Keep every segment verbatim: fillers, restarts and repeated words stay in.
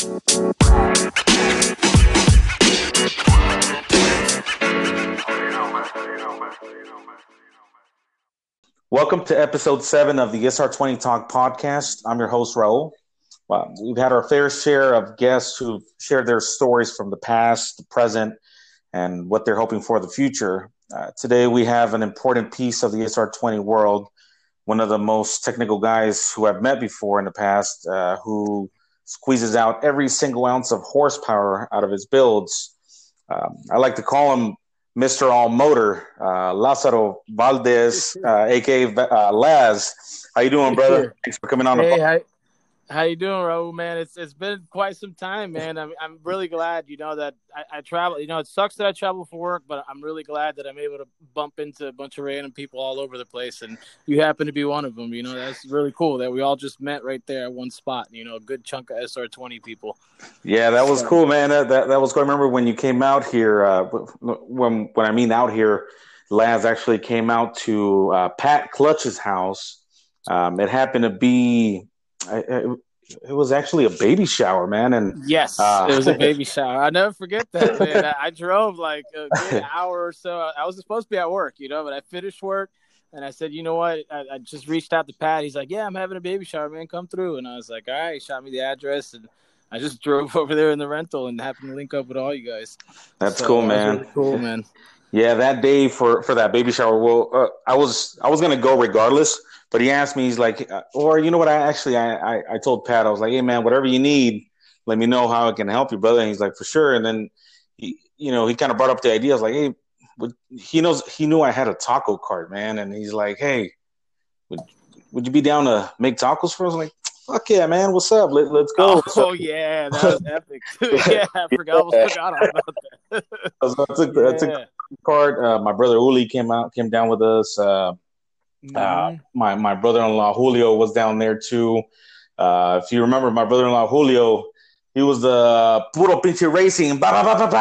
Welcome to episode seven of the S R twenty Talk podcast. I'm your host, Raul. Well, we've had our fair share of guests who've shared their stories from the past, the present, and what they're hoping for the future. Uh, today, we have an important piece of the S R twenty world, one of the most technical guys who I've met before in the past, uh, who squeezes out every single ounce of horsepower out of his builds. Um, I like to call him Mister All Motor, uh, Lázaro Valdez, uh, a k a. Uh, Laz. How you doing, brother? Thanks for coming on hey, the podcast. Hi. How you doing, Raul, man? It's it's been quite some time, man. I'm I'm really glad, you know, that I, I travel. You know, it sucks that I travel for work, but I'm really glad that I'm able to bump into a bunch of random people all over the place, and you happen to be one of them. You know, that's really cool that we all just met right there at one spot. You know, a good chunk of S R twenty people. Yeah, that was so cool, man. That, that that was cool. I remember when you came out here. Uh, when when I mean out here, Laz actually came out to uh, Pat Clutch's house. Um, it happened to be. I, it was actually a baby shower, man. And yes, uh, it was a baby shower. I'll never forget that, man. I, I drove like a good hour or so. I was supposed to be at work, you know, but I finished work and I said, you know what? I, I just reached out to Pat. He's like, yeah, I'm having a baby shower, man. Come through. And I was like, all right. He shot me the address and I just drove over there in the rental and happened to link up with all you guys. That's so, cool, man. Really cool, man. Yeah, that day for, for that baby shower, well, uh, I was I was gonna go regardless. But he asked me, he's like, or you know what? I actually, I, I, I told Pat, I was like, hey, man, whatever you need, let me know how I can help you, brother. And he's like, for sure. And then, he, you know, he kind of brought up the idea. I was like, hey, would, he knows, he knew I had a taco cart, man. And he's like, hey, would, would you be down to make tacos for us? I was like, fuck yeah, man. What's up? Let, let's go. Oh, so, yeah. That was epic. yeah, I forgot, almost forgot all about that. so I took, yeah. I took the cart. Uh, my brother Uli came out, came down with us. Uh, Mm-hmm. Uh, my my brother-in-law Julio was down there too. Uh, if you remember, my brother-in-law Julio, he was the puro pinche racing. Bah, bah, bah, bah,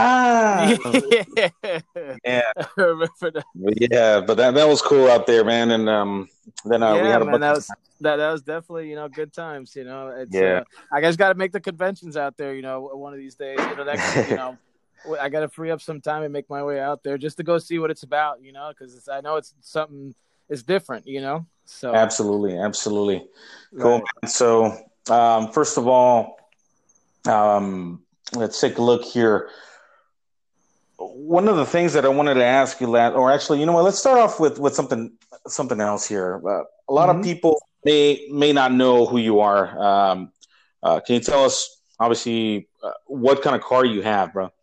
bah. Yeah, yeah. I remember that. But yeah, but that, that was cool out there, man. And um, then uh, yeah, we had a man, bunch that was of that that was definitely you know good times. You know, it's, yeah. Uh, I guess got to make the conventions out there. You know, one of these days. You know, next you know. I got to free up some time and make my way out there just to go see what it's about. You know, because I know it's something. It's different, you know. So absolutely, absolutely, cool. Right. Man. So um, first of all, um, let's take a look here. One of the things that I wanted to ask you, Lat, or actually, you know what? Let's start off with, with something something else here. Uh, a lot mm-hmm. of people may may not know who you are. Um, uh, can you tell us, obviously, uh, what kind of car you have, bro?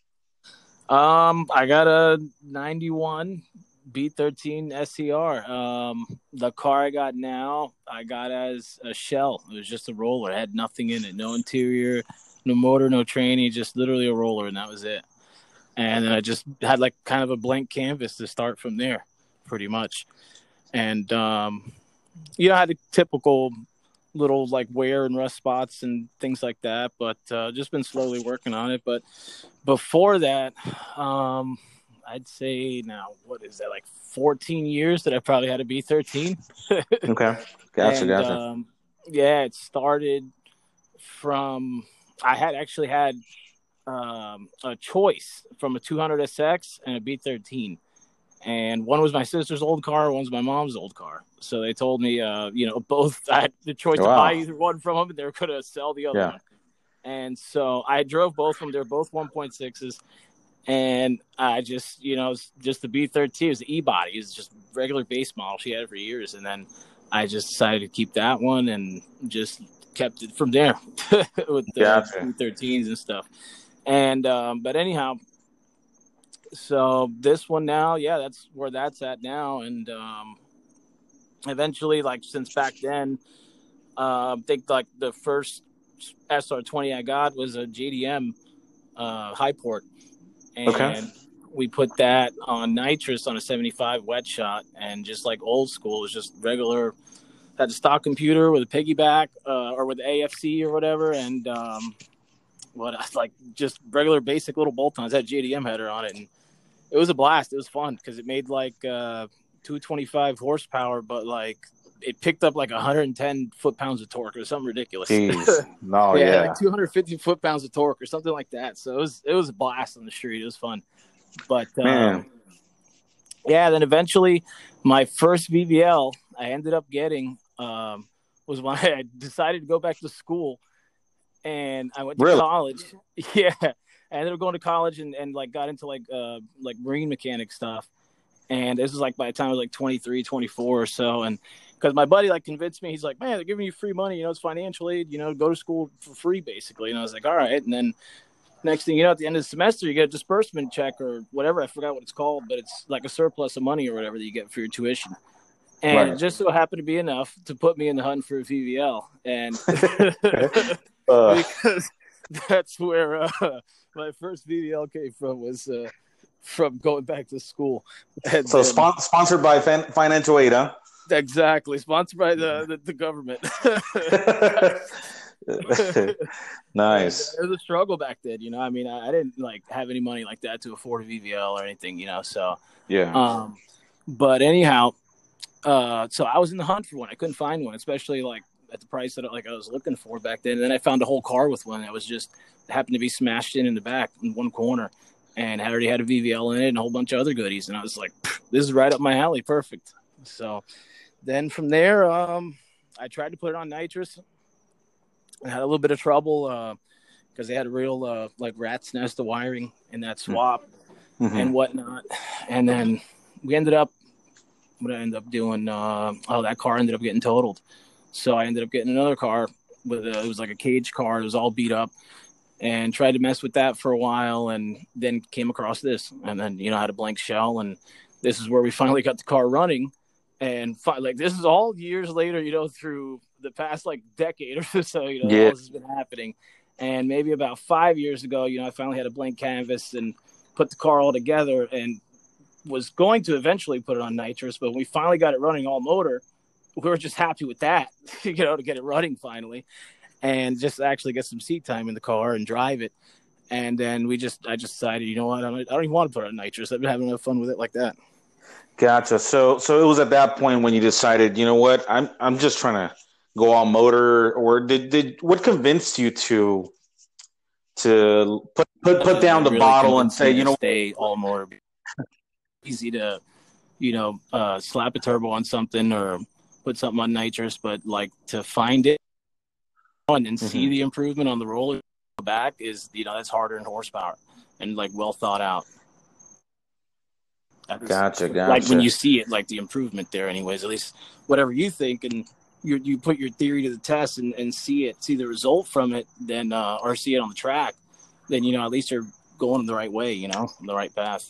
Um, I got a ninety-one. B thirteen S C R. Um, the car I got now, I got as a shell. It was just a roller. It had nothing in it. No interior, no motor, no training, just literally a roller, and that was it. And then I just had like kind of a blank canvas to start from there, pretty much. And, um, you know, I had a typical little like wear and rust spots and things like that, but uh, just been slowly working on it. But before that, um, I'd say now, what is that, like fourteen years that I probably had a B thirteen. Okay. Gotcha, and, gotcha. Um, yeah, it started from, I had actually had um, a choice from a two hundred S X and a B thirteen. And one was my sister's old car, one's my mom's old car. So they told me, uh, you know, both, I had the choice wow. to buy either one from them, and they were going to sell the other yeah. one. And so I drove both of them. They're both one point sixes. And I just, you know, just the B thirteen, it was the E-body. It was just regular base model. She had it for years. And then I just decided to keep that one and just kept it from there with the gotcha. B thirteens and stuff. And, um, but anyhow, so this one now, yeah, that's where that's at now. And um, eventually, like since back then, uh, I think like the first S R twenty I got was a J D M uh, high port. And okay. we put that on nitrous on a seventy-five wet shot, and just like old school, it was just regular, had a stock computer with a piggyback uh, or with A F C or whatever, and um, what like just regular basic little bolt-ons. Had J D M header on it, and it was a blast. It was fun because it made like uh, two twenty-five horsepower, but like it picked up like one hundred ten foot pounds of torque or something ridiculous. Jeez. No, yeah, yeah. like two hundred fifty foot pounds of torque or something like that. So it was it was a blast on the street. It was fun. But um, yeah, then eventually my first V B L I ended up getting um, was when I decided to go back to school, and I went to really? college. Yeah, I ended up going to college and, and like got into like uh, like marine mechanic stuff. And this was like by the time I was like twenty-three, twenty-four or so. And because my buddy like convinced me, he's like, man, they're giving you free money. You know, it's financial aid, you know, go to school for free basically. And I was like, all right. And then next thing you know, at the end of the semester, you get a disbursement check or whatever. I forgot what it's called, but it's like a surplus of money or whatever that you get for your tuition. And right. It just so happened to be enough to put me in the hunt for a V V L. And uh. because that's where uh, my first V V L came from was uh, – from going back to school. And so then, spon- sponsored by fin- financial aid, huh? Exactly. Sponsored by the, the, the government. Nice. And it was a struggle back then, you know. I mean, I, I didn't like have any money like that to afford a V V L or anything, you know. So yeah. Um, but anyhow, uh, so I was in the hunt for one. I couldn't find one, especially like at the price that like I was looking for back then. And then I found a whole car with one that was just happened to be smashed in in the back in one corner. And I already had a V V L in it and a whole bunch of other goodies. And I was like, this is right up my alley. Perfect. So then from there, um, I tried to put it on nitrous. I had a little bit of trouble because uh, they had a real uh, like rat's nest of wiring in that swap mm-hmm. and whatnot. And then we ended up, what I ended up doing, uh, oh, that car ended up getting totaled. So I ended up getting another car with a, it was like a cage car. It was all beat up. And tried to mess with that for a while, and then came across this, and then you know had a blank shell, and this is where we finally got the car running, and fi- like this is all years later, you know, through the past like decade or so, you know, yeah. all this has been happening, and maybe about five years ago, you know, I finally had a blank canvas and put the car all together, and was going to eventually put it on nitrous, but when we finally got it running all motor, we were just happy with that, you know, to get it running finally. And just actually get some seat time in the car and drive it. And then we just, I just decided, you know what, I don't, I don't even want to put it on nitrous. I've been having enough fun with it like that. Gotcha. So, so it was at that point when you decided, you know what, I'm, I'm just trying to go all motor. Or did, did what convinced you to, to put, put, put down the really bottle and say, you know, stay all motor. Easy to, you know, uh, slap a turbo on something or put something on nitrous, but like to find it and mm-hmm. see the improvement on the roller back is, you know, that's harder in horsepower and like well thought out. That's, gotcha, gotcha. Like when you see it, like the improvement there, anyways, at least whatever you think, and you you put your theory to the test and, and see it, see the result from it, then uh, or see it on the track, then you know at least you're going the right way, you know, on the right path.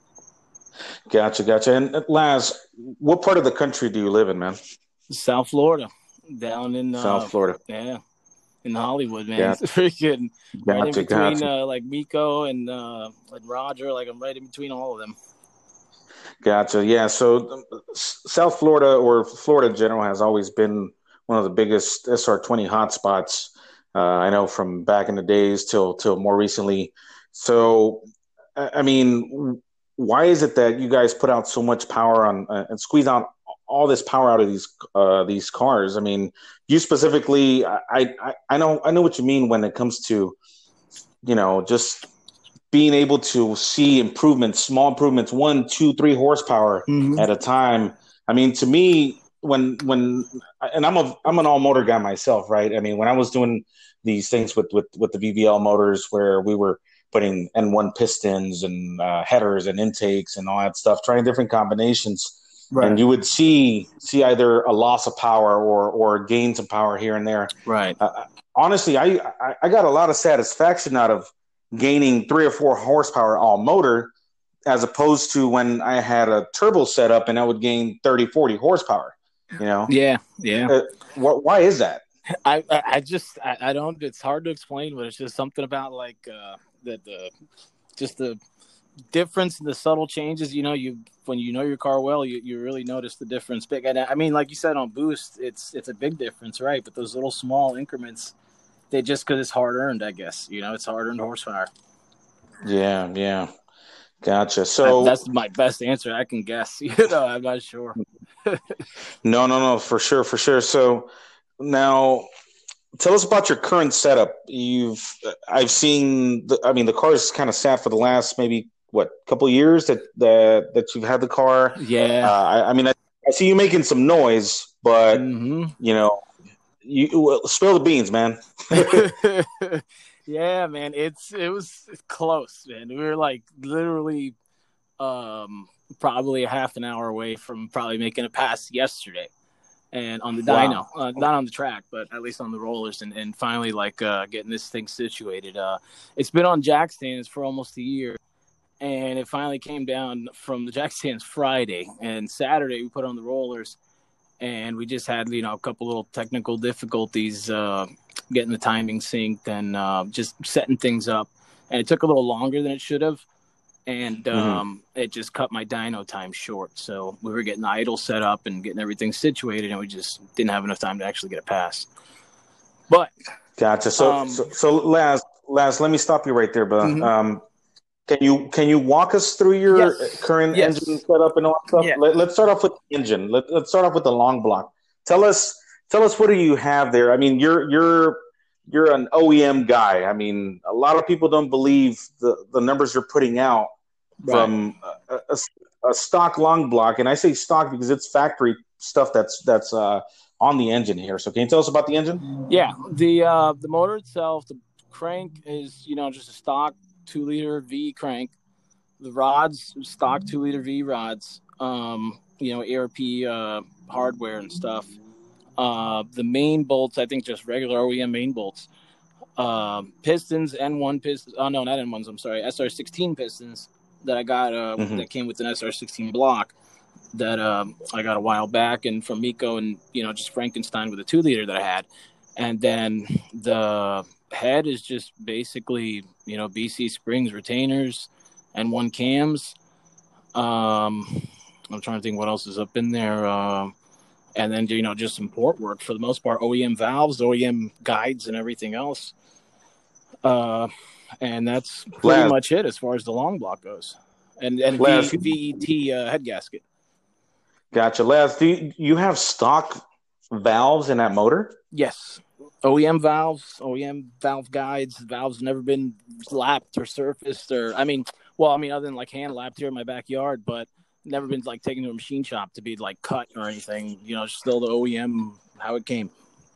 Gotcha, gotcha. And Laz, what part of the country do you live in, man? South Florida, down in uh, South Florida. Yeah. In Hollywood, man. Gotcha. It's freaking Gotcha, right in between gotcha. uh, like Miko and uh, like Roger. Like I'm right in between all of them. Gotcha. Yeah. So um, South Florida, or Florida in general, has always been one of the biggest S R twenty hotspots. Uh, I know from back in the days till till more recently. So, I mean, why is it that you guys put out so much power on uh, and squeeze out all this power out of these uh, these cars? I mean, you specifically, I, I I know I know what you mean when it comes to, you know, just being able to see improvements, small improvements, one, two, three horsepower mm-hmm. at a time. I mean, to me, when when and I'm a I'm an all motor guy myself, right? I mean, when I was doing these things with with with the V V L motors, where we were putting N one pistons and uh, headers and intakes and all that stuff, trying different combinations. Right. And you would see see either a loss of power or or gains of power here and there. Right. Uh, honestly, I, I I got a lot of satisfaction out of gaining three or four horsepower all motor, as opposed to when I had a turbo setup and I would gain thirty, forty horsepower. You know. Yeah. Yeah. Uh, what? Why is that? I I just I, I don't. It's hard to explain, but it's just something about like uh, the the just the difference in the subtle changes. You know, you when you know your car well, you, you really notice the difference. Big. And I mean, like you said on boost, it's it's a big difference, right? But those little small increments, they just because it's hard earned, I guess. You know, it's hard earned horsepower. Yeah, yeah, Gotcha. I, So that's my best answer I can guess. You know, I'm not sure. no, no, no, for sure, for sure. So now tell us about your current setup. You've I've seen the, I mean the car's kind of sat for the last maybe what couple years that that that you've had the car. Uh, Yeah. I, I mean I, I see you making some noise, but hmm you know you well, spill the beans, man. Yeah, man. It's it was close, man. We were like literally um probably a half an hour away from probably making a pass yesterday. And on the dyno, Wow. uh, not on the track, but at least on the rollers, and, and finally like uh, getting this thing situated. Uh, it's been on jack stands for almost a year, and it finally came down from the jack stands Friday, and Saturday we put on the rollers, and we just had you know a couple little technical difficulties uh, getting the timing synced and uh, just setting things up, and it took a little longer than it should have. And hmm um, it just cut my dyno time short. So we were getting the idle set up and getting everything situated, and we just didn't have enough time to actually get a pass. But Gotcha. So um, so so Laz, Laz, let me stop you right there, but mm-hmm. um, can you can you walk us through your yes, current engine yes, setup and all that stuff? yeah, Let, let's start off with the engine. Let, let's start off with the long block. Tell us tell us what do you have there? I mean, you're you're you're an O E M guy. I mean, a lot of people don't believe the the numbers you're putting out right. from a, a, a stock long block, and I say stock because it's factory stuff that's that's uh, on the engine here. So, can you tell us about the engine? Yeah, the uh, the motor itself, the crank is you know just a stock two liter V crank. The rods, stock two liter V rods. Um, you know, A R P uh, hardware and stuff. Uh, the main bolts, I think, just regular O E M main bolts. Uh, pistons, N one pistons. Oh no, not N ones. I'm sorry, S R sixteen pistons that I got. Uh, Mm-hmm. that came with an S R sixteen block that um, I got a while back, and from Miko, and you know, just Frankenstein with a two liter that I had, and then the head is just basically you know B C springs, retainers, and one cams. Um, I'm trying to think what else is up in there. Uh, and then you know just some port work for the most part, O E M valves, O E M guides, and everything else. Uh, and that's pretty Laz, much it as far as the long block goes. And and V Laz, V E T uh, head gasket. gotcha. Laz, do you, you have stock valves in that motor? Yes. O E M valves, O E M valve guides. Valves never been lapped or surfaced or I mean, well, I mean other than like hand lapped here in my backyard, but never been like taken to a machine shop to be like cut or anything. You know, still the O E M how it came.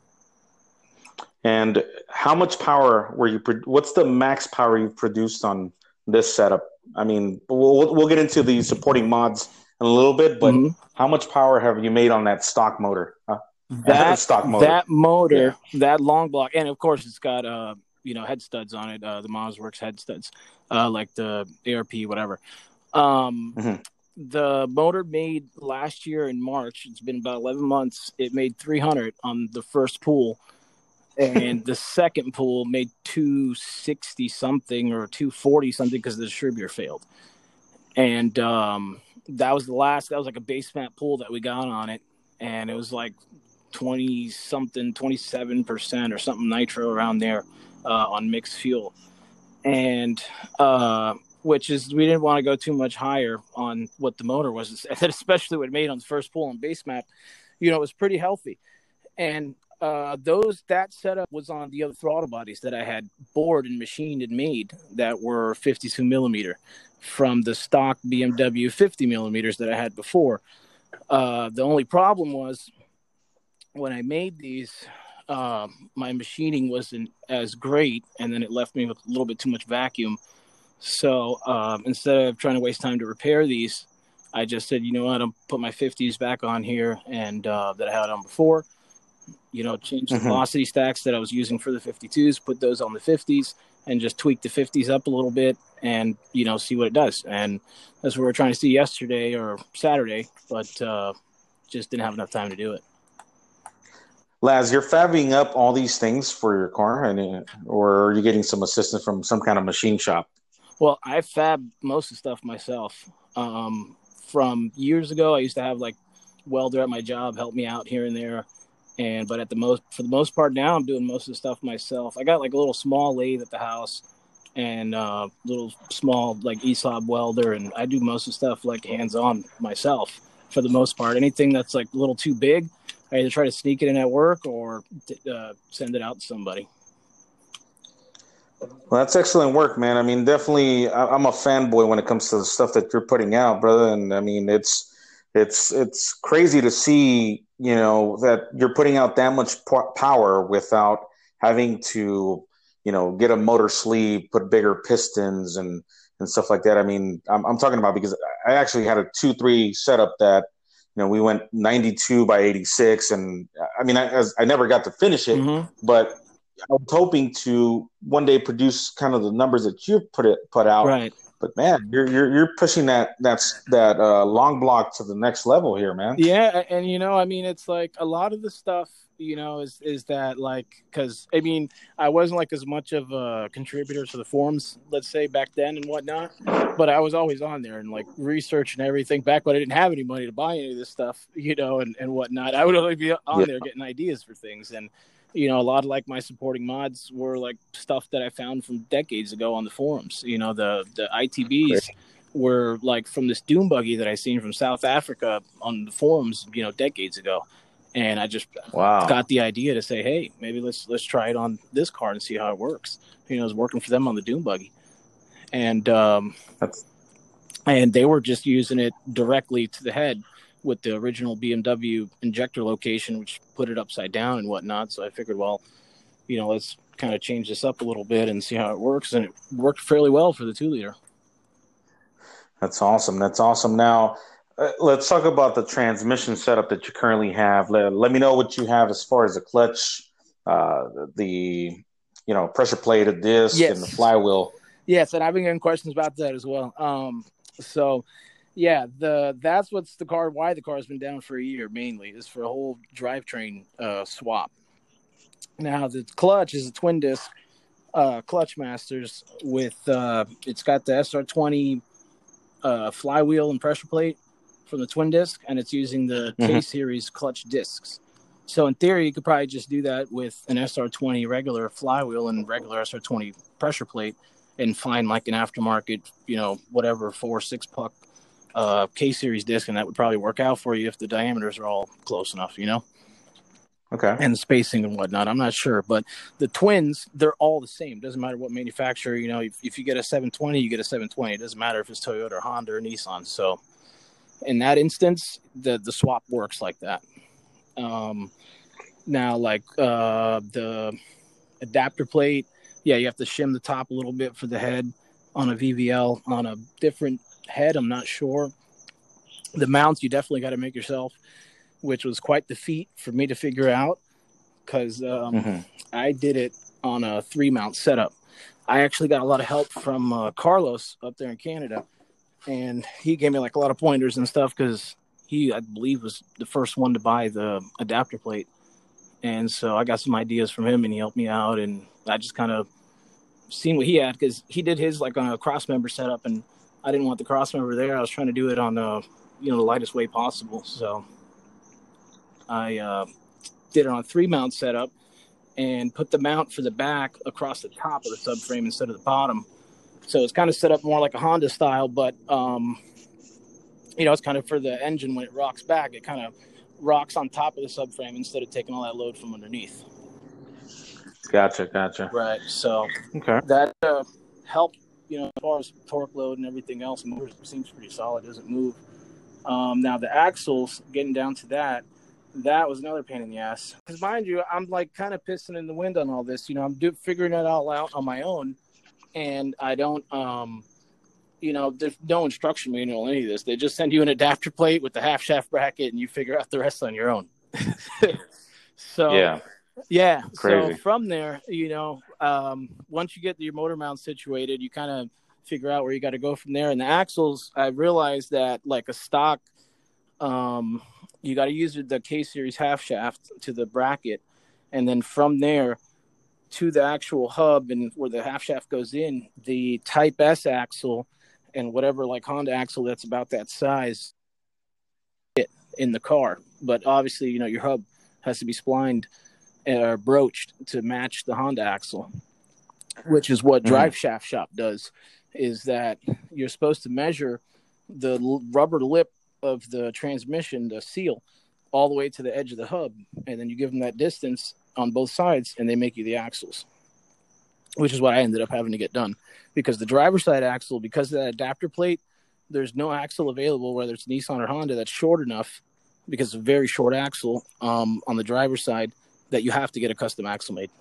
And how much power were you? What's the max power you've produced on this setup? I mean, we'll we'll get into the supporting mods in a little bit, but Mm-hmm. how much power have you made on that stock motor? Huh? That stock motor. that motor, Yeah. that long block, and of course it's got uh you know head studs on it, uh, the Mosworks head studs, uh, like the A R P whatever. Um, Mm-hmm. the motor made last year in March. It's been about eleven months. It made three hundred on the first pool. And the second pool made two sixty something or two forty something because the distributor failed. And um, that was the last, that was like a base mat pool that we got on it. And it was like twenty something, twenty-seven percent or something nitro around there uh, on mixed fuel. And uh, which is, we didn't want to go too much higher on what the motor was, especially what it made on the first pool on base mat. You know, it was pretty healthy. And uh, those that setup was on the other throttle bodies that I had bored and machined and made that were fifty-two millimeter from the stock B M W fifty millimeters that I had before. Uh, the only problem was when I made these, uh, my machining wasn't as great, and then it left me with a little bit too much vacuum. So um, instead of trying to waste time to repair these, I just said, you know what, I'll put my fifties back on here and uh, that I had on before. You know, change the Mm-hmm. velocity stacks that I was using for the fifty-twos, put those on the fifties, and just tweak the fifties up a little bit and, you know, see what it does. And that's what we were trying to see yesterday or Saturday, but uh, just didn't have enough time to do it. Laz, you're fabbing up all these things for your car, and or are you getting some assistance from some kind of machine shop? Well, I fab most of the stuff myself. Um, from years ago, I used to have like welder at my job help me out here and there. And but at the most for the most part now I'm doing most of the stuff myself. I got like a little small lathe at the house and uh, little small like E S O B welder, and I do most of the stuff like hands-on myself for the most part. Anything that's like a little too big, I either try to sneak it in at work or uh, send it out to somebody. Well, that's excellent work, man. I mean, definitely, I'm a fanboy when it comes to the stuff that you're putting out, brother. And I mean, it's it's it's crazy to see, you know, that you're putting out that much power without having to, you know, get a motor sleeve, put bigger pistons and and stuff like that. I mean, I'm, I'm talking about because I actually had a two three setup that, you know, we went ninety-two by eighty-six, and I mean, I, I never got to finish it, mm-hmm. but I was hoping to one day produce kind of the numbers that you've put it put out. Right. But man, you're you're you're pushing that that's that uh, long block to the next level here, man. Yeah, and you know, I mean, it's like a lot of the stuff, you know, is is that like because I mean, I wasn't like as much of a contributor to the forums, let's say back then and whatnot, but I was always on there and like researching everything back when I didn't have any money to buy any of this stuff, you know, and and whatnot. I would only be on yeah. there getting ideas for things. And you know, a lot of like my supporting mods were like stuff that I found from decades ago on the forums. You know, the the I T Bs Great. were like from this dune buggy that I seen from South Africa on the forums, you know, decades ago. And I just wow. got the idea to say, hey, maybe let's let's try it on this car and see how it works. You know, it was working for them on the dune buggy, and um, That's... and they were just using it directly to the head with the original B M W injector location, which put it upside down and whatnot. So I figured, well, you know, let's kind of change this up a little bit and see how it works. And it worked fairly well for the two liter. That's awesome. That's awesome. Now, uh, let's talk about the transmission setup that you currently have. Let, let me know what you have as far as the clutch, uh, the, you know, pressure plate, a disc, yes. and the flywheel. Yes, and I've been getting questions about that as well. Um, so, yeah, the that's what's the car. Why the car's been down for a year mainly is for a whole drivetrain uh, swap. Now the clutch is a twin disc uh, Clutch Masters with uh, it's got the S R twenty uh, flywheel and pressure plate from the twin disc, and it's using the mm-hmm. K series clutch discs. So in theory, you could probably just do that with an S R twenty regular flywheel and regular S R twenty pressure plate, and find like an aftermarket, you know, whatever four six puck. Uh, K-series disc, and that would probably work out for you if the diameters are all close enough, you know? Okay. And the spacing and whatnot, I'm not sure. But the twins, they're all the same. Doesn't matter what manufacturer, you know, if, if you get a seven twenty, you get a seven twenty. It doesn't matter if it's Toyota or Honda or Nissan. So in that instance, the, the swap works like that. Um, now, like uh, the adapter plate, yeah, you have to shim the top a little bit for the head on a V V L. On a different head, I'm not sure. The mounts you definitely got to make yourself, which was quite the feat for me to figure out because um, mm-hmm. I did it on a three mount setup. I actually got a lot of help from uh, Carlos up there in Canada, and he gave me like a lot of pointers and stuff because he, I believe, was the first one to buy the adapter plate. And so I got some ideas from him, and he helped me out, and I just kind of seen what he had because he did his like on a cross member setup, and I didn't want the cross member there. I was trying to do it on the, you know, the lightest way possible. So I uh, did it on a three mount setup and put the mount for the back across the top of the subframe instead of the bottom. So it's kind of set up more like a Honda style, but um, you know, it's kind of for the engine when it rocks back, it kind of rocks on top of the subframe instead of taking all that load from underneath. Gotcha, gotcha. Right. So okay. that uh, helped. You know, as far as torque load and everything else, the motor seems pretty solid, doesn't move. Um, now, the axles, getting down to that, that was another pain in the ass. Because, mind you, I'm, like, kind of pissing in the wind on all this. You know, I'm do- figuring it all out on my own, and I don't, um, you know, there's no instruction manual on any of this. They just send you an adapter plate with the half-shaft bracket, and you figure out the rest on your own. so, yeah. Yeah, Crazy. So from there, you know, um, once you get your motor mount situated, you kind of figure out where you got to go from there. And the axles, I realized that like a stock, um, you got to use the K-series half shaft to the bracket. And then from there to the actual hub and where the half shaft goes in, the Type S axle and whatever like Honda axle that's about that size in the car. But obviously, you know, your hub has to be splined or broached to match the Honda axle. which is what Mm-hmm. Drive Shaft Shop does, is that you're supposed to measure the l- rubber lip of the transmission, the seal, all the way to the edge of the hub, and then you give them that distance on both sides, and they make you the axles, which is what I ended up having to get done. Because the driver's side axle, because of that adapter plate, there's no axle available, whether it's Nissan or Honda, that's short enough, because it's a very short axle um, on the driver's side, that you have to get a custom axle made.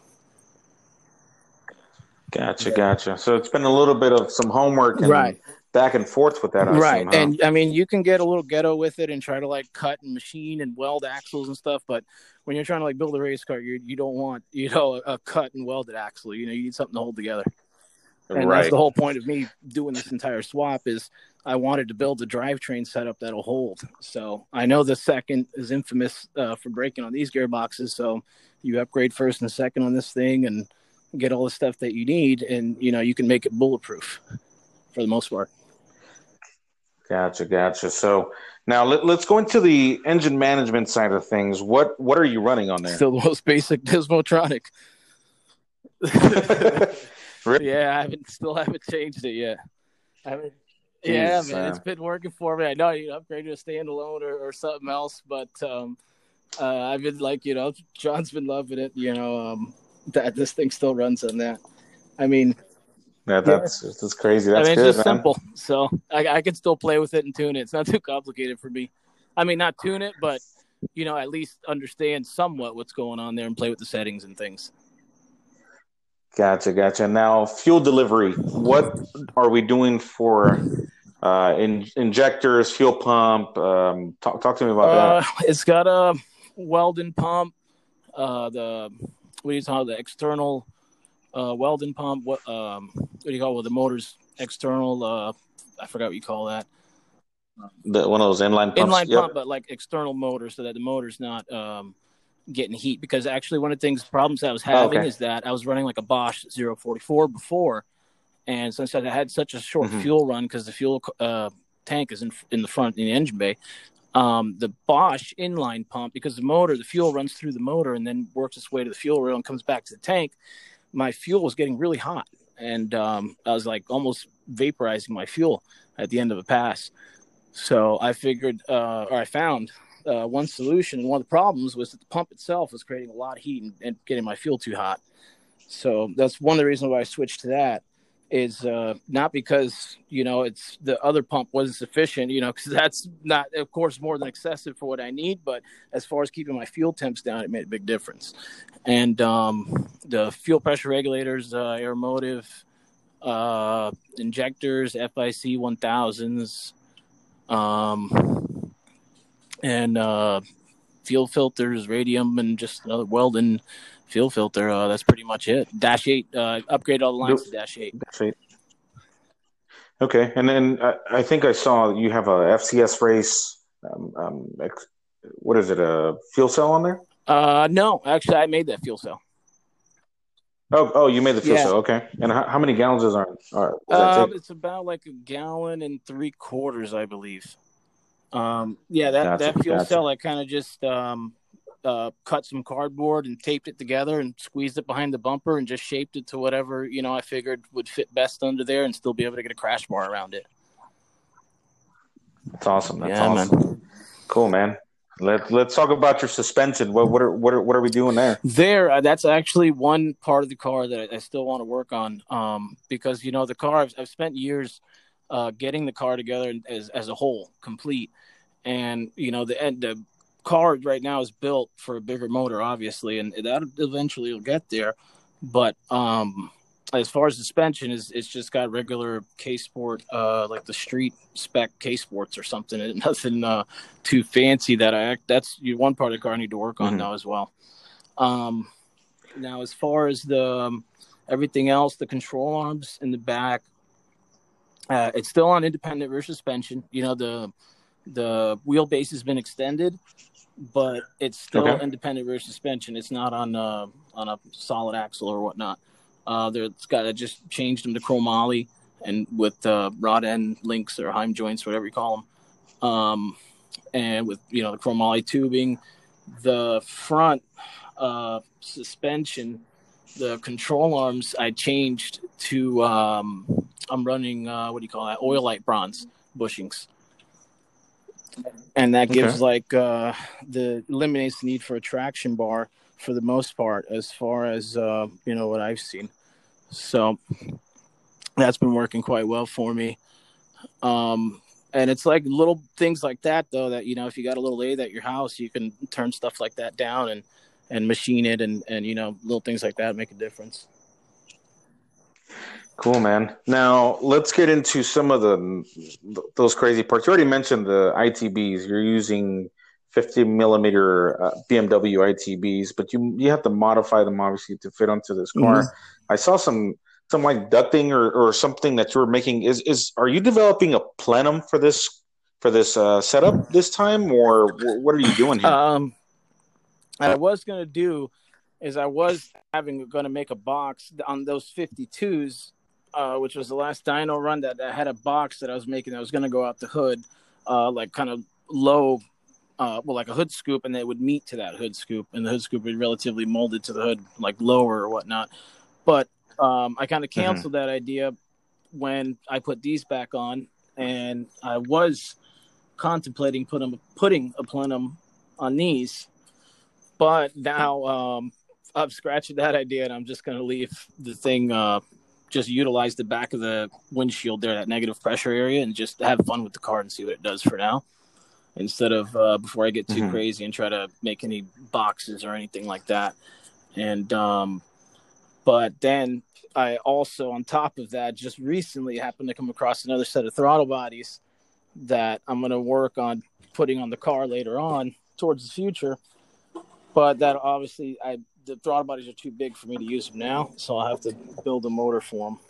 Gotcha, gotcha. So it's been a little bit of some homework and Right. back and forth with that, I Right. assume, huh? And I mean, you can get a little ghetto with it and try to like cut and machine and weld axles and stuff. But when you're trying to like build a race car, you you don't want, you know, a cut and welded axle. You know, you need something to hold together. And Right. that's the whole point of me doing this entire swap is I wanted to build a drivetrain setup that'll hold. So I know the second is infamous uh, for breaking on these gearboxes. So you upgrade first and second on this thing and get all the stuff that you need. And, you know, you can make it bulletproof for the most part. Gotcha, gotcha. So now let, let's go into the engine management side of things. What what are you running on there? Still the most basic Dismotronic. Really? Yeah, I haven't still haven't changed it yet. I haven't. Yeah, Jesus, man, man. it's been working for me. I know you upgrade to a standalone or, or something else, but um, uh, I've been like, you know, John's been loving it. You know, um, that this thing still runs on that. I mean, Yeah, that's that's crazy. I That's mean, it's good, just man. simple, so I, I can still play with it and tune it. It's not too complicated for me. I mean, not tune it, but you know, at least understand somewhat what's going on there and play with the settings and things. Gotcha, gotcha. Now, fuel delivery. What are we doing for uh, in, injectors, fuel pump? Um, talk talk to me about Uh, that. it's got a Weldon pump. Uh, the what do you call it? The external uh, Weldon pump. What um, what do you call it? Well, the motor's external. Uh, I forgot what you call that. The, one of those inline pumps. Inline Yep. pump, but like external motor, so that the motor's not um, getting heat. Because actually, one of the things problems I was having okay. is that I was running like a Bosch zero forty-four before, and since I had such a short Mhm. fuel run because the fuel uh, tank is in in the front in the engine bay. Um, the Bosch inline pump, because the motor, the fuel runs through the motor and then works its way to the fuel rail and comes back to the tank. My fuel was getting really hot, and um, I was like almost vaporizing my fuel at the end of a pass. So I figured, uh, or I found uh, one solution. And one of the problems was that the pump itself was creating a lot of heat and, and getting my fuel too hot. So that's one of the reasons why I switched to that. Is uh, not because, you know, it's the other pump wasn't sufficient, you know, because that's not, of course, more than excessive for what I need. But as far as keeping my fuel temps down, it made a big difference. And um, the fuel pressure regulators, uh, Aeromotive, uh, injectors, F I C one thousands, um, and uh, fuel filters, radium, and just another Weldon fuel filter. Uh, that's pretty much it. Dash eight, uh, upgrade all the lines to Dash eight. Okay, and then I, I think I saw you have a F C S race. Um, um, ex, what is it? A fuel cell on there? Uh, no, actually, I made that fuel cell. Oh, oh, you made the fuel Yeah. cell. Okay, and how, how many gallons is on? Are, does that Um, take? it's about like a gallon and three quarters, I believe. Um, yeah, that, Gotcha, that fuel gotcha. cell, I kind of just um, uh, cut some cardboard and taped it together and squeezed it behind the bumper and just shaped it to whatever, you know, I figured would fit best under there and still be able to get a crash bar around it. That's awesome. That's Yeah, awesome. man. Cool, man. Let Let's talk about your suspension. What what are what are what are we doing there? There, uh, that's actually one part of the car that I, I still want to work on, um, because you know the car. I've, I've spent years uh, getting the car together as as a whole, complete, and you know the and the car right now is built for a bigger motor, obviously, and that eventually will get there. But um, as far as suspension is, it's just got regular K Sport, uh, like the street spec K Sports or something. And nothing uh, too fancy. That I that's one part of the car I need to work on mm-hmm. now as well. Um, now, as far as the um, everything else, the control arms in the back, uh, it's still on independent rear suspension. You know, the the wheelbase has been extended, but it's still okay. independent rear suspension. It's not on uh, on a solid axle or whatnot. Uh, there, it's got I just changed them to chromoly and with uh, rod end links or Heim joints, whatever you call them, um, and with you know the chromoly tubing. The front uh, suspension the control arms I changed to um, I'm running uh, what do you call that? Oil light bronze bushings, and that gives Okay. like uh, the eliminates the need for a traction bar for the most part, as far as uh, you know what I've seen. So that's been working quite well for me. Um, and it's like little things like that, though, that, you know, if you got a little lathe at your house, you can turn stuff like that down and, and machine it. And, and, you know, little things like that make a difference. Cool, man. Now let's get into some of the those crazy parts. You already mentioned the I T Bs. You're using fifty millimeter uh, B M W I T Bs, but you you have to modify them obviously to fit onto this car. Mm-hmm. I saw some some like ducting or, or something that you were making. Is is are you developing a plenum for this for this uh, setup this time, or what are you doing here? Um, I was going to do is I was having going to make a box on those fifty-twos, uh, which was the last dyno run that I had a box that I was making that was going to go out the hood, uh, like kind of low, uh, well, like a hood scoop, and they would meet to that hood scoop, and the hood scoop would be relatively molded to the hood, like lower or whatnot. But um, I kind of canceled mm-hmm. that idea when I put these back on, and I was contemplating putting putting a plenum on these, but now um, I'm scratching that idea, and I'm just going to leave the thing, uh, just utilize the back of the windshield there, that negative pressure area, and just have fun with the car and see what it does for now, instead of uh, before I get too mm-hmm. crazy and try to make any boxes or anything like that. And um, but then I also, on top of that, just recently happened to come across another set of throttle bodies that I'm going to work on putting on the car later on towards the future. But that obviously, I the throttle bodies are too big for me to use them now, so I'll have to build a motor for them.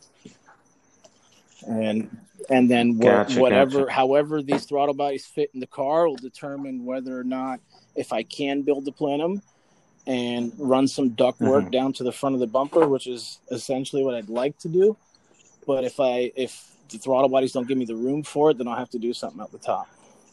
And and then what, gotcha, whatever, gotcha. however these throttle bodies fit in the car will determine whether or not, if I can build the plenum and run some duct work mm-hmm. down to the front of the bumper, which is essentially what I'd like to do. But if I if the throttle bodies don't give me the room for it, then I'll have to do something at the top.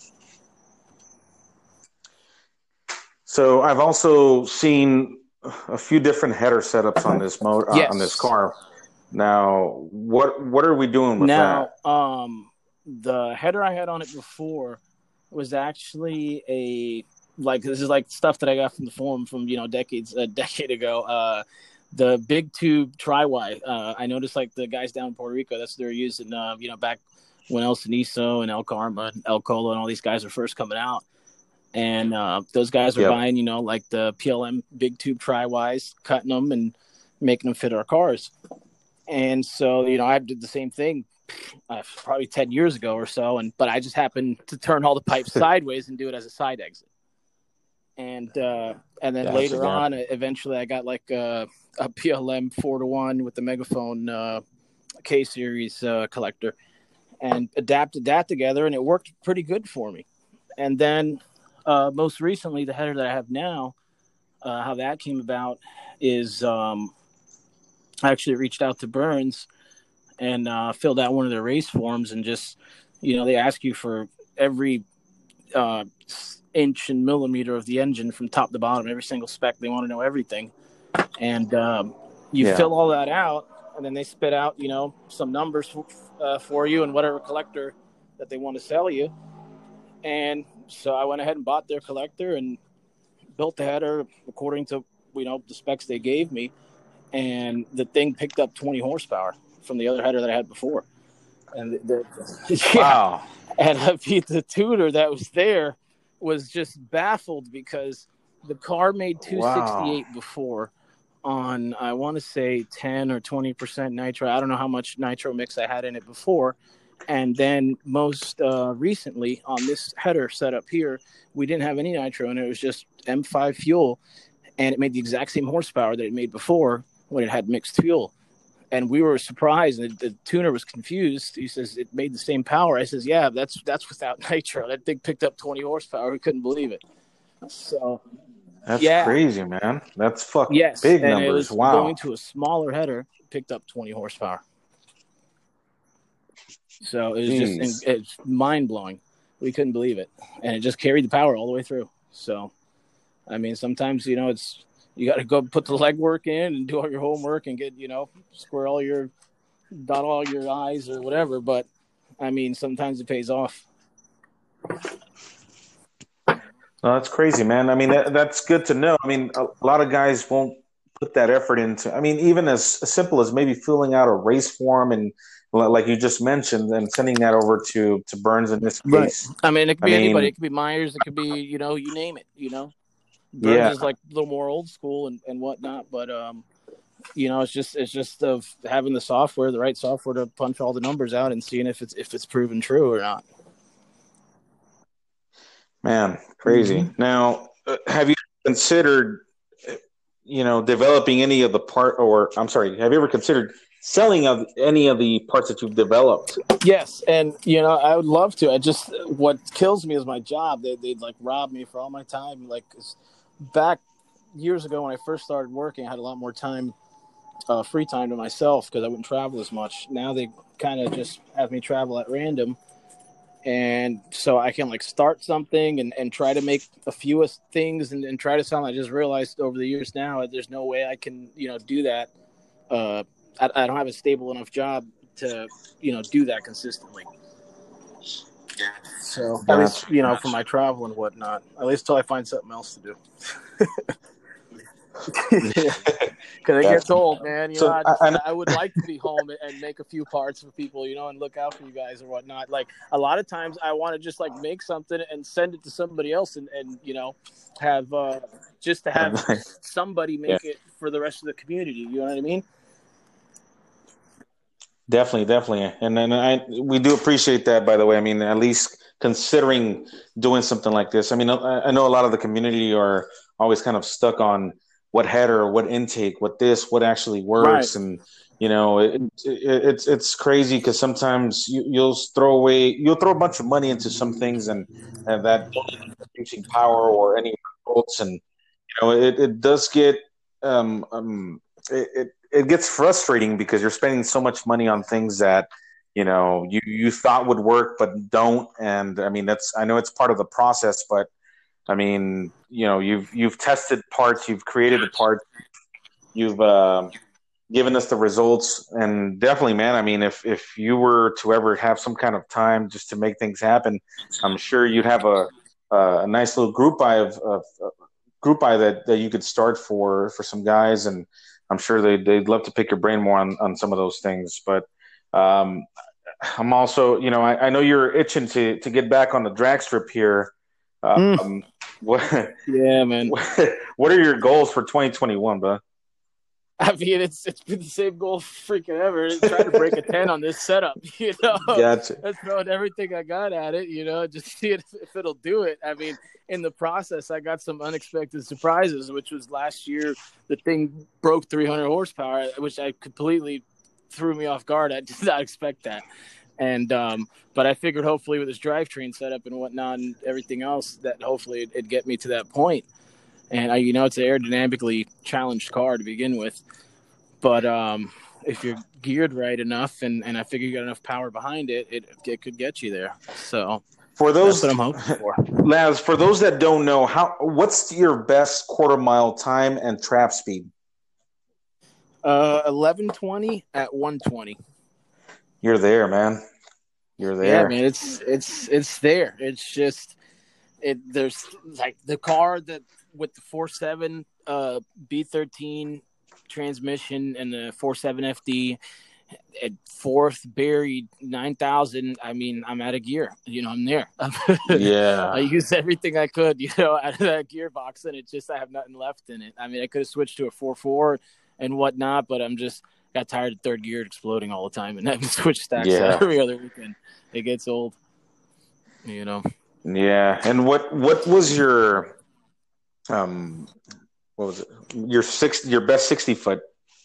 So I've also seen a few different header setups on this mo- uh, yes. on this car. Now, what what are we doing with now, that? Um, the header I had on it before was actually a like this is like stuff that I got from the forum from you know decades a decade ago. Uh, the big tube tri-Y. Uh, I noticed like the guys down in Puerto Rico, that's what they're using. Uh, you know, back when El Cenizo and El Karma, and El Colo, and all these guys were first coming out. And uh, those guys are yep. buying, you know, like the P L M big tube tri-Ys, cutting them and making them fit our cars. And so, you know, I did the same thing uh, probably ten years ago or so. And but I just happened to turn all the pipes sideways and do it as a side exit. And uh, and then That's later on, eventually I got like a, a P L M four to one with the Megaphone uh, K series uh, collector and adapted that together. And it worked pretty good for me. And then Uh, most recently, the header that I have now, uh, how that came about is um, I actually reached out to Burns and uh, filled out one of their race forms and just, you know, they ask you for every uh, inch and millimeter of the engine from top to bottom, every single spec. They want to know everything. And um, you yeah. fill all that out, and then they spit out, you know, some numbers for, uh, for you and whatever collector that they want to sell you. And so I went ahead and bought their collector and built the header according to, you know, the specs they gave me. And the thing picked up twenty horsepower from the other header that I had before. And the, the, yeah. Wow. And I beat the tutor that was there was just baffled because the car made two sixty-eight wow. before on, I want to say ten or twenty percent nitro. I don't know how much nitro mix I had in it before. And then most uh, recently on this header setup here, we didn't have any nitro and it was just M five fuel. And it made the exact same horsepower that it made before when it had mixed fuel. And we were surprised. The, the tuner was confused. He says, it made the same power. I says, yeah, that's that's without nitro. That thing picked up twenty horsepower. We couldn't believe it. So that's yeah. crazy, man. That's fucking yes. big and numbers. It was wow. Going to a smaller header, picked up twenty horsepower. So it was Jeez. just it's mind-blowing. We couldn't believe it. And it just carried the power all the way through. So, I mean, sometimes, you know, it's you got to go put the legwork in and do all your homework and get, you know, square all your, dot all your I's or whatever. But I mean, sometimes it pays off. No, that's crazy, man. I mean, that, that's good to know. I mean, a, a lot of guys won't put that effort into. I mean, even as, as simple as maybe filling out a race form and, li- like you just mentioned, and sending that over to to Burns in this Right. case. I mean, it could I be anybody. mean, It could be Myers. It could be, you know, you name it, you know. Burns yeah, is like a little more old school and, and whatnot, but um, you know, it's just it's just of having the software, the right software to punch all the numbers out and seeing if it's if it's proven true or not. man, crazy. Mm-hmm. Now, uh, have you considered, uh, you know, developing any of the part, or I'm sorry, have you ever considered selling of any of the parts that you've developed? Yes, and you know, I would love to. I just what kills me is my job. They they'd like rob me for all my time. Like 'cause back years ago when I first started working, I had a lot more time, uh, free time to myself because I wouldn't travel as much. Now they kind of just have me travel at random, and so I can like start something and, and try to make a few things and, and try to sell. I just realized over the years now there's no way I can, you know, do that. Uh, I, I don't have a stable enough job to, you know, do that consistently. So at Gotcha, least, you know, for gotcha. my travel and whatnot, at least till I find something else to do. Yeah, because it Gotcha. gets old, man. You know, So I I, just I know, I would like to be home and make a few parts for people, you know, and look out for you guys or whatnot. Like a lot of times, I want to just like make something and send it to somebody else, and, and you know, have uh, just to have somebody yeah, make it for the rest of the community. You know what I mean? definitely, definitely, and then I we do appreciate that. By the way, I mean, at least considering doing something like this. I mean, I, I know a lot of the community are always kind of stuck on what header, what intake, what this, what actually Right. works, and you know, it, it, it's it's crazy because sometimes you, you'll throw away, you'll throw a bunch of money into some things, and and that don't end up producing power or any results, and you know, it, it does get um, um it, it it gets frustrating because you're spending so much money on things that you know you you thought would work but don't, and I mean that's I know it's part of the process, but I mean you know you've you've tested parts, you've created the parts, you've uh, given us the results, and definitely, man. I mean, if if you were to ever have some kind of time just to make things happen, I'm sure you'd have a a nice little group buy of, of group buy that, that you could start for for some guys, and I'm sure they they'd love to pick your brain more on, on some of those things. But um, I'm also, you know, I, I know you're itching to to get back on the drag strip here. Mm. Um, what Yeah, man. what are your goals for twenty twenty-one, bro? I mean, it's it's been the same goal freaking ever. Trying to break a ten on this setup, you know. Gotcha. That's throwing everything I got at it, you know, just see if, if it'll do it. I mean, in the process, I got some unexpected surprises, which was last year the thing broke three hundred horsepower, which I completely threw me off guard. I did not expect that. And um, but I figured hopefully with this drivetrain setup and whatnot and everything else that hopefully it'd, it'd get me to that point. And I, you know, it's an aerodynamically challenged car to begin with. But um, if you're geared right enough, and, and I figure you got enough power behind it, it, it could get you there. So For that's those what I'm hoping for. Laz, for those that don't know, how what's your best quarter mile time and trap speed? Uh, eleven twenty at one twenty. You're there, man. You're Yeah, there. man, it's it's it's there. It's just it. There's like the car that with the four seven uh B thirteen transmission and the four seven F D at fourth buried nine thousand. I mean, I'm out of gear. You know, I'm there. I Yeah. used everything I could, you know, out of that gearbox, and it just I have nothing left in it. I mean, I could have switched to a four four and whatnot, but I'm just got tired of third gear exploding all the time and having to switch stacks Yeah. every other weekend. It gets old, you know. Yeah. And what what was your um what was it? Your six your best sixty foot?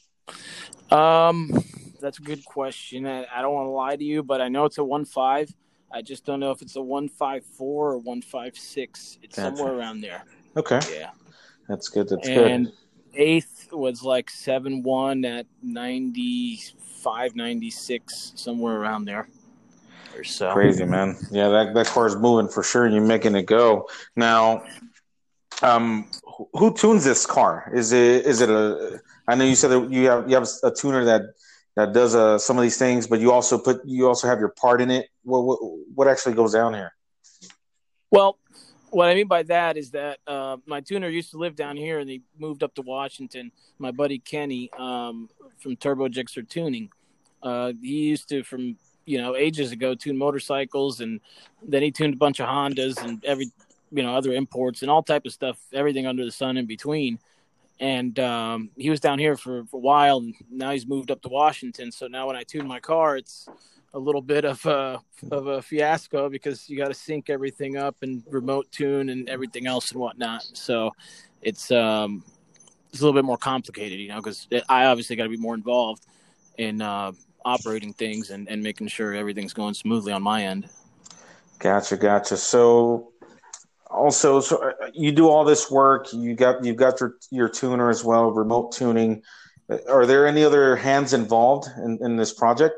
Um, that's a good question. I, I don't want to lie to you, but I know it's a one five. I just don't know if it's a one five four or one five six. It's Gotcha. somewhere around there. Okay. Yeah. That's good. That's And good. eighth was like seven one at ninety-five, ninety-six, somewhere around there or so. Crazy, man. Yeah, that, that car is moving for sure. You're making it go. Now, um, who, who tunes this car? Is it is it a? I know you said that you have you have a tuner that that does uh, some of these things, but you also put you also have your part in it. What what, what actually goes down here? Well, what I mean by that is that uh, my tuner used to live down here, and he moved up to Washington. My buddy Kenny um, from Turbo Jixer Tuning, uh, he used to from you know ages ago tune motorcycles, and then he tuned a bunch of Hondas and every you know other imports and all type of stuff, everything under the sun in between. And um, he was down here for, for a while, and now he's moved up to Washington. So now when I tune my car, it's a little bit of a, of a fiasco because you got to sync everything up and remote tune and everything else and whatnot. So it's um, it's a little bit more complicated, you know, because I obviously got to be more involved in uh, operating things and, and making sure everything's going smoothly on my end. Gotcha, gotcha. So also, so you do all this work. You got you've got your your tuner as well, remote tuning. Are there any other hands involved in, in this project?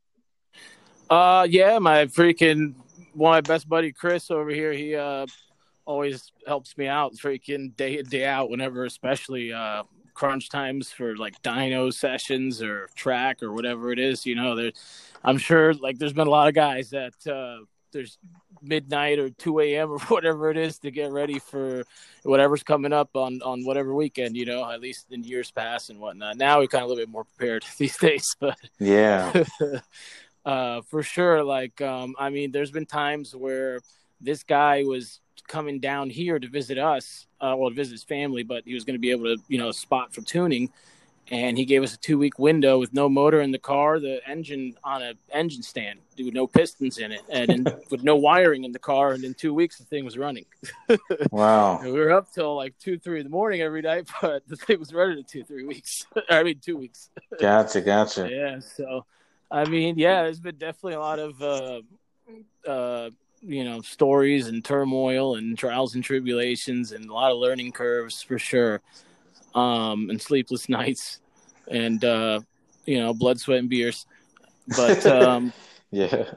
Uh, yeah, my freaking one of my best buddy Chris over here. He uh always helps me out, freaking day in day out. Whenever, especially uh crunch times for like dyno sessions or track or whatever it is. You know, there. I'm sure like there's been a lot of guys that uh, there's midnight or two a.m. or whatever it is to get ready for whatever's coming up on, on whatever weekend, you know, at least in years past and whatnot. Now we're kind of a little bit more prepared these days, but yeah, uh, for sure. Like, um, I mean, there's been times where this guy was coming down here to visit us, uh, well, to visit his family, but he was going to be able to, you know, spot for tuning. And he gave us a two-week window with no motor in the car, the engine on a engine stand, with no pistons in it, and in, with no wiring in the car. And in two weeks, the thing was running. Wow. And we were up till like two, three in the morning every night, but the thing was running in two, three weeks. I mean, two weeks. Gotcha, gotcha. Yeah. So, I mean, yeah, there's been definitely a lot of, uh, uh, you know, stories and turmoil and trials and tribulations and a lot of learning curves for sure. Um, and sleepless nights and, uh, you know, blood, sweat, and beers. But, um, yeah.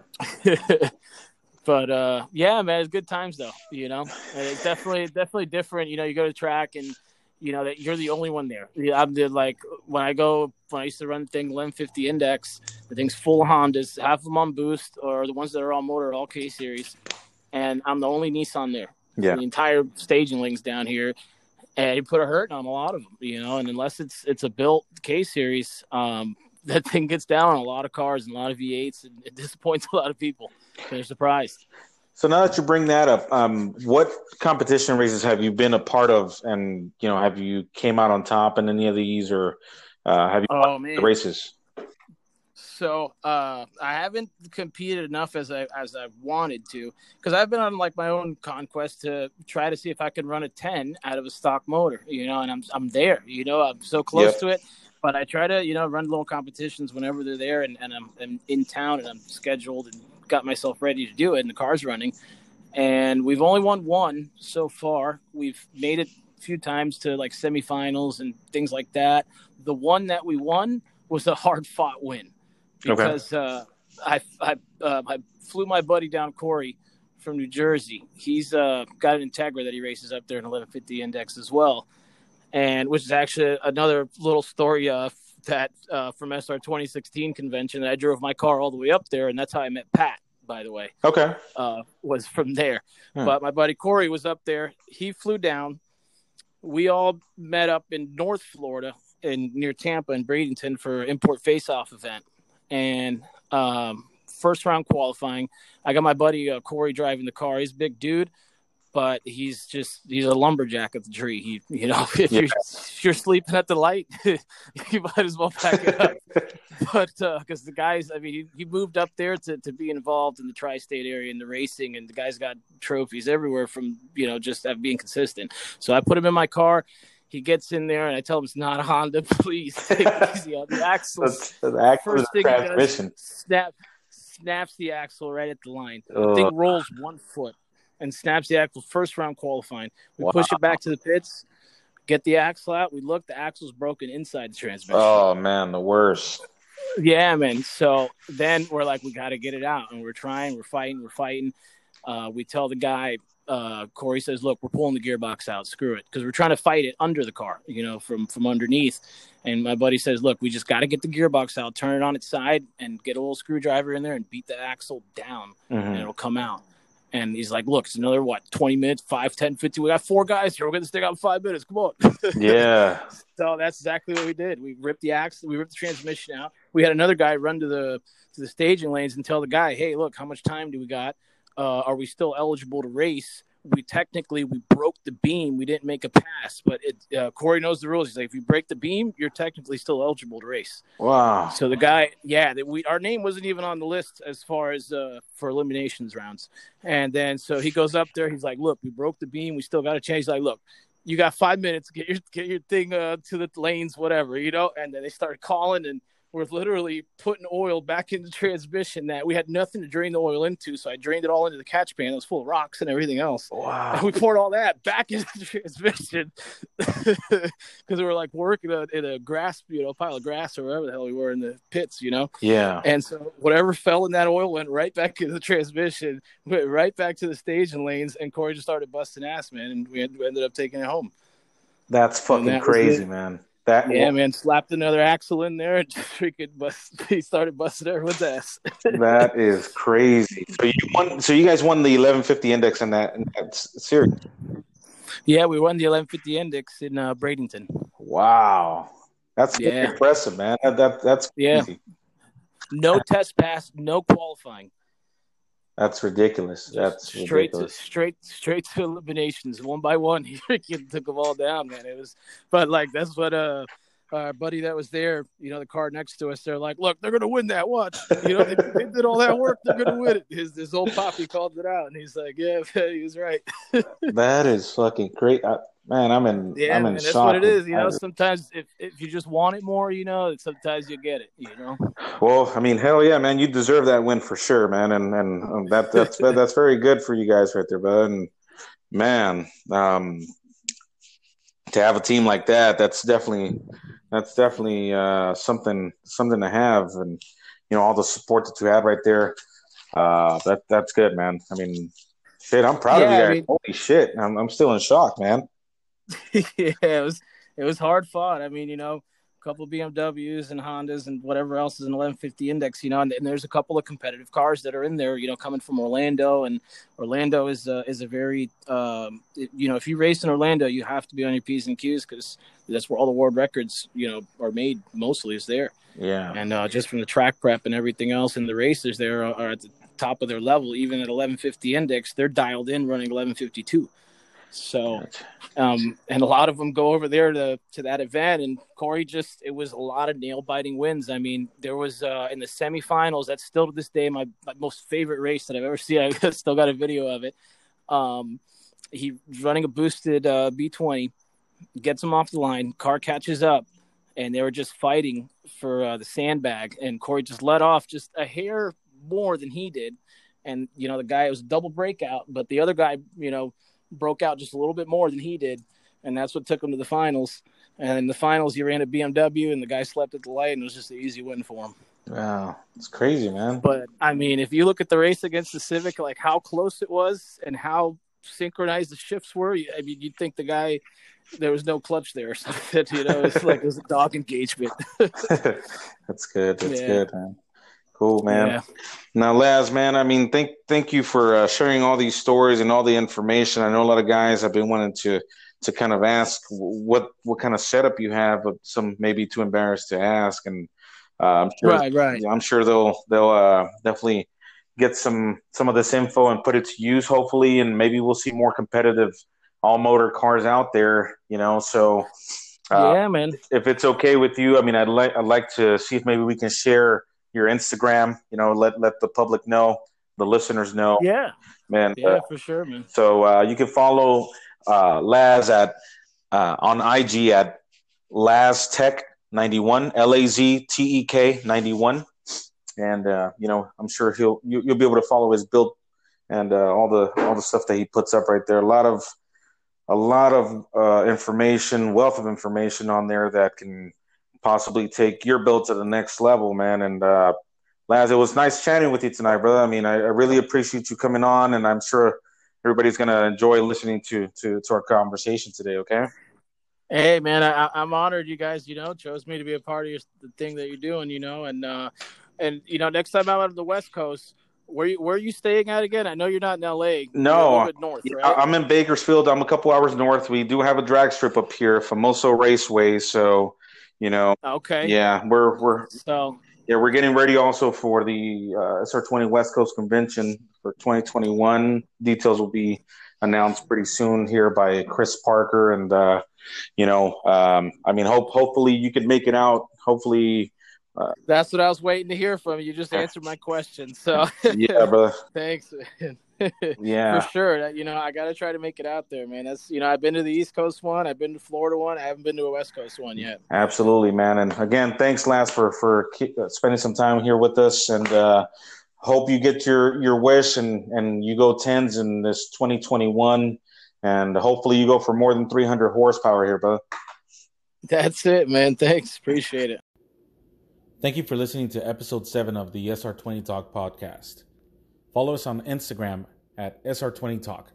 but, uh, yeah, man, it's good times though, you know, and it's definitely, definitely different. You know, you go to track and, you know, that you're the only one there. I'm the, like, when I go, when I used to run the thing, Lem fifty Index, the thing's full of Hondas, half of them on boost, or the ones that are all motor, all K series. And I'm the only Nissan there. Yeah. The entire staging link's down here. And he put a hurt on a lot of them, you know, and unless it's it's a built K series, um, that thing gets down on a lot of cars and a lot of V eights, and it disappoints a lot of people. They're surprised. So now that you bring that up, um, what competition races have you been a part of, and you know, have you came out on top in any of these, or uh, have you oh, won man. the races? So uh, I haven't competed enough as I as I wanted to, because I've been on like my own conquest to try to see if I can run a ten out of a stock motor, you know, and I'm I'm there, you know, I'm so close Yep. to it. But I try to, you know, run little competitions whenever they're there, and, and I'm, I'm in town and I'm scheduled and got myself ready to do it, and the car's running. And we've only won one so far. We've made it a few times to like semifinals and things like that. The one that we won was a hard fought win. Because okay. uh, I I, uh, I flew my buddy down, Corey, from New Jersey. He's uh, got an Integra that he races up there in eleven fifty Index as well, and which is actually another little story uh, that uh, from S R twenty sixteen convention that I drove my car all the way up there, and that's how I met Pat, by the way. Okay. Uh, was from there. Hmm. But my buddy Corey was up there. He flew down. We all met up in North Florida, in near Tampa and Bradenton for import face-off event. And um, first round qualifying, I got my buddy uh, Corey driving the car. He's a big dude, but he's just he's a lumberjack at the tree. He, you know, if yeah. you're if you're sleeping at the light, you might as well pack it up. But because uh, the guys, I mean, he, he moved up there to, to be involved in the tri-state area in the racing, and the guys got trophies everywhere from you know just being consistent. So I put him in my car. He gets in there, and I tell him it's not a Honda. Please take it easy on the axles. The, the axle First thing he transmission. does, snap, snaps the axle right at the line. The Uh, thing rolls one foot and snaps the axle. First round qualifying. We wow. push it back to the pits, get the axle out. We look, the axle's broken inside the transmission. Oh, man, the worst. Yeah, man. So then we're like, we got to get it out. And we're trying, we're fighting, we're fighting. Uh, we tell the guy, uh, Corey says, look, we're pulling the gearbox out. Screw it. Because we're trying to fight it under the car, you know, from, from underneath. And my buddy says, look, we just got to get the gearbox out, turn it on its side, and get a little screwdriver in there and beat the axle down, mm-hmm. and it'll come out. And he's like, look, it's another, what, twenty minutes, five, ten, fifteen. We got four guys here. We're going to stick out in five minutes. Come on. Yeah. So that's exactly what we did. We ripped the axle. We ripped the transmission out. We had another guy run to the to the staging lanes and tell the guy, hey, look, how much time do we got? Uh, are we still eligible to race? We technically, we broke the beam. We didn't make a pass. But it, uh, Corey knows the rules. He's like, if you break the beam, you're technically still eligible to race. Wow. So the guy, yeah, that we our name wasn't even on the list as far as uh, for eliminations rounds. And then so he goes up there. He's like, look, we broke the beam. We still got to change. He's like, look, you got five minutes. Get your get your thing uh, to the lanes, whatever, you know. And then they started calling, and we're literally putting oil back in the transmission that we had nothing to drain the oil into. So I drained it all into the catch pan. It was full of rocks and everything else. Wow. And we poured all that back into the transmission because we were like working a, in a grass, you know, pile of grass or wherever the hell we were in the pits, you know? Yeah. And so whatever fell in that oil went right back into the transmission, went right back to the staging lanes, and Corey just started busting ass, man. And we, we ended up taking it home. That's fucking that crazy, man. That yeah, man, slapped another axle in there and just freaking bust. He started busting everyone's ass. That is crazy. So you won. So you guys won the eleven fifty index in that, in that series. Yeah, we won the eleven fifty index in uh, Bradenton. Wow, that's yeah. impressive, man. That, that that's crazy. Yeah. No test pass, no qualifying. That's ridiculous. That's straight ridiculous. to straight straight to eliminations, one by one. He freaking took them all down, man. It was, but like that's what uh our buddy that was there, you know, the car next to us. They're like, look, they're gonna win that. Watch, you know, they, they did all that work. They're gonna win it. His his old poppy called it out, and he's like, yeah, he was right. That is fucking great. I, Man, I'm in. Yeah, I'm in man, shock. that's what it is. You know, sometimes if, if you just want it more, you know, sometimes you get it. You know. Well, I mean, hell yeah, man, you deserve that win for sure, man, and and um, that that's that's very good for you guys right there, bud. And man, um, to have a team like that, that's definitely that's definitely uh, something something to have, and you know, all the support that you had right there. Uh, that that's good, man. I mean, shit, I'm proud yeah, of you guys. I mean, Holy shit, I'm I'm still in shock, man. Yeah, it was it was hard fought. I mean, you know, a couple of B M Ws and Hondas and whatever else is an eleven fifty index, you know, and, and there's a couple of competitive cars that are in there, you know, coming from Orlando, and Orlando is a, is a very, um, it, you know, if you race in Orlando, you have to be on your P's and Q's because that's where all the world records, you know, are made mostly is there. Yeah. And uh, just from the track prep and everything else, and the racers there are, are at the top of their level, even at eleven fifty index, they're dialed in running eleven fifty-two. So, um, and a lot of them go over there to, to that event, and Corey just, it was a lot of nail biting wins. I mean, there was, uh, in the semifinals, that's still to this day, my, my most favorite race that I've ever seen. I still got a video of it. Um, he was running a boosted, uh, B twenty, gets him off the line, car catches up, and they were just fighting for uh, the sandbag, and Corey just let off just a hair more than he did. And, you know, the guy, it was a double breakout, but the other guy, you know, broke out just a little bit more than he did, and that's what took him to the finals. And in the finals, he ran a B M W, and the guy slept at the light, and it was just an easy win for him. Wow, it's crazy, man. But, I mean, if you look at the race against the Civic, like how close it was and how synchronized the shifts were, I mean, you'd think the guy, there was no clutch there or something, you know, it's like it was a dog engagement. That's good. That's yeah. good, man. Cool, man. Yeah. Now, Laz, man, I mean, thank thank you for uh, sharing all these stories and all the information. I know a lot of guys have been wanting to to kind of ask what what kind of setup you have, but some maybe too embarrassed to ask. And uh, I'm sure, right, right. I'm sure they'll they'll uh, definitely get some some of this info and put it to use, hopefully, and maybe we'll see more competitive all motor cars out there. You know, so uh, yeah, man. If it's okay with you, I mean, I'd like I'd like to see if maybe we can share your Instagram, you know, let let the public know, the listeners know. Yeah. Man. Yeah, uh, for sure, man. So uh, you can follow uh, Laz at uh, on I G at Laz Tech ninety-one, L A Z T E K ninety-one. And uh, you know, I'm sure he'll you, you'll be able to follow his build and uh, all the all the stuff that he puts up right there. A lot of a lot of uh, information, wealth of information on there that can possibly take your build to the next level, man. And uh, Laz, it was nice chatting with you tonight, brother. I mean, I, I really appreciate you coming on, and I'm sure everybody's going to enjoy listening to, to, to our conversation today, okay? Hey, man, I, I'm honored you guys, you know, chose me to be a part of your, the thing that you're doing, you know, and, uh, and you know, next time I'm out of the West Coast, where you, where are you staying at again? I know you're not in L A. No, you're a little bit north, yeah, right? I'm in Bakersfield. I'm a couple hours north. We do have a drag strip up here, Famoso Raceway, so, you know, Okay. yeah, we're, we're, So, yeah, we're getting ready also for the uh, S R twenty West Coast Convention for twenty twenty-one. Details will be announced pretty soon here by Chris Parker, and uh, you know, um, I mean, hope hopefully you can make it out. Hopefully, uh, that's what I was waiting to hear from you. You just answered my question. So, yeah, brother. Thanks. Yeah, for sure. You know, I got to try to make it out there, man. That's, you know, I've been to the East Coast one, I've been to Florida one, I haven't been to a West Coast one yet. Absolutely, man. And again, thanks, Lance, for for spending some time here with us, and uh, hope you get your your wish and and you go tens in this twenty twenty-one, and hopefully you go for more than three hundred horsepower here, brother. That's it, man. Thanks. Appreciate it. Thank you for listening to episode seven of the S R twenty Talk podcast. Follow us on Instagram at S R twenty Talk.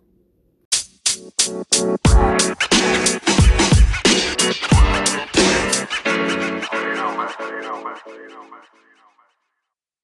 You know, man. You know, man. You know, man.